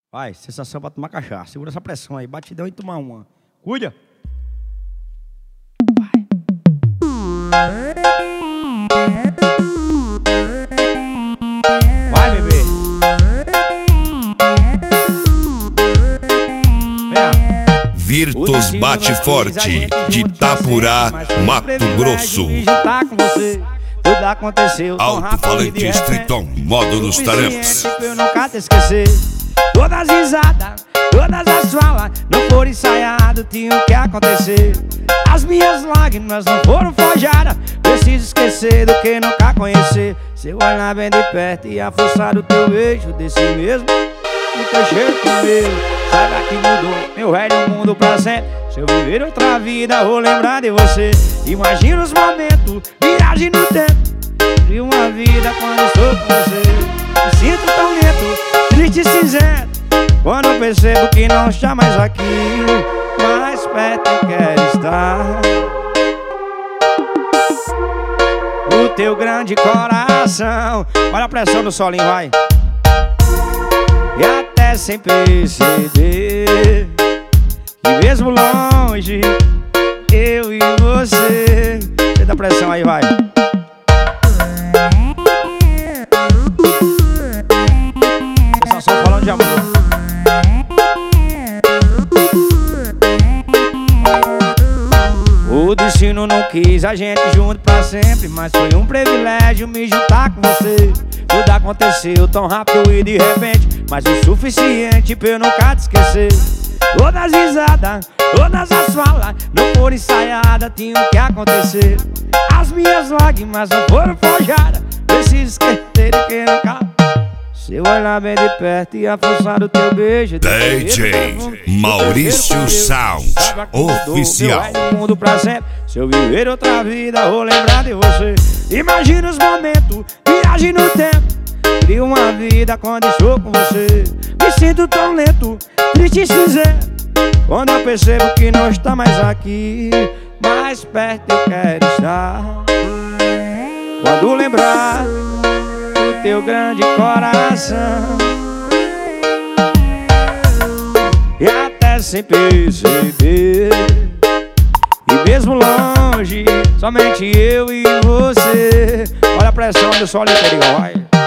Vai, sensação pra tomar cachaça. Segura essa pressão aí, batidão e tomar uma. Cuida. Vai, bebê. Virtus Bate Forte, de Itapurá, Mato Grosso. Tudo aconteceu tão rápido. Alto-falante Triton, módulos talentos. Eu nunca te esquecer. Todas as risadas, todas as falas não foram ensaiadas, tinha que acontecer. As minhas lágrimas não foram forjadas. Preciso esquecer do que nunca conhecer. Se eu olhar bem de perto e afuçar o teu beijo desse mesmo, o teu cheiro com o meu, saiba que mudou meu velho mundo pra sempre. Se eu viver outra vida, vou lembrar de você. Imagina os momentos, viagem no tempo. Crio uma vida quando estou com você. Me sinto tão lento, triste e cinzento, quando eu percebo que não está mais aqui. Mais perto eu quero estar. O teu grande coração. Olha a pressão do solinho, vai. E até sem perceber que mesmo longe, eu e você. Senta a pressão aí, vai. Só falando de amor. O destino não quis a gente junto pra sempre, mas foi um privilégio me juntar com você. Tudo aconteceu tão rápido e de repente, mas o suficiente pra eu nunca te esquecer. Todas as risadas, todas as falas não foram ensaiadas, tinham que acontecer. As minhas lágrimas não foram forjadas. Preciso esquecer de que nunca. Se eu olhar bem de perto e afuçar o teu beijo, DJ Maurício Sound Oficial. Mundo pra sempre. Se eu viver outra vida, vou lembrar de você. Imagina os momentos, viagem no tempo. Crio uma vida quando estou com você. Me sinto tão lento, triste e cinzento, quando eu percebo que não está mais aqui. Mais perto eu quero estar. Quando lembrar do teu grande coração, e até sem perceber, e mesmo longe, somente eu e você. Olha a pressão do sol interior, vai.